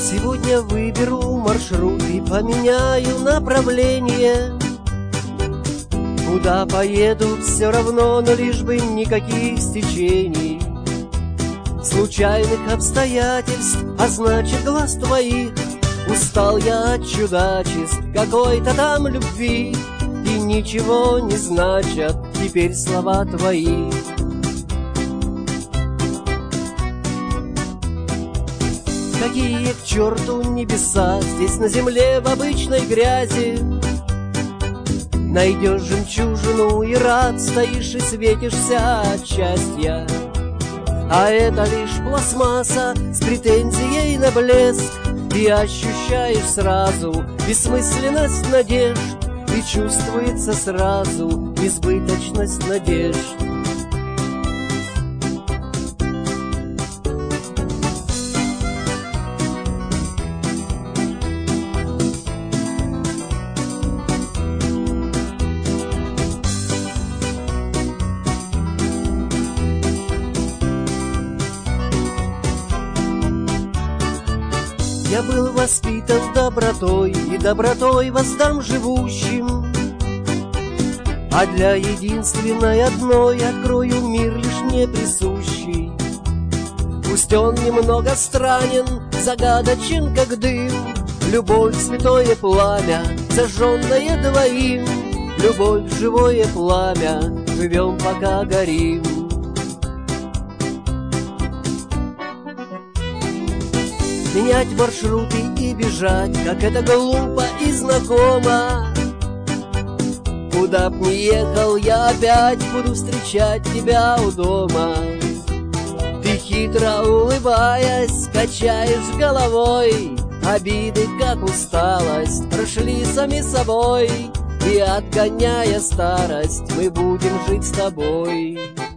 Сегодня выберу маршрут и поменяю направление. Куда поеду, все равно, но лишь бы никаких стечений, случайных обстоятельств, а значит глаз твоих. Устал я от чудачеств какой-то там любви, и ничего не значат теперь слова твои. Какие к черту небеса, здесь на земле в обычной грязи найдешь жемчужину и рад стоишь и светишься от счастья. А это лишь пластмасса с претензией на блеск, и ощущаешь сразу бессмысленность надежд, и чувствуется сразу избыточность надежд. Я был воспитан добротой, и добротой воздам живущим, а для единственной одной открою мир лишь мне присущий. Пусть он немного странен, загадочен, как дым, любовь — святое пламя, зажженное двоим. Любовь — живое пламя, живем, пока горим. Менять маршруты и бежать, как это глупо и знакомо. Куда б ни ехал, я опять буду встречать тебя у дома. Ты, хитро улыбаясь, качаешь головой. Обиды, как усталость, прошли сами собой, и, отгоняя старость, мы будем жить с тобой.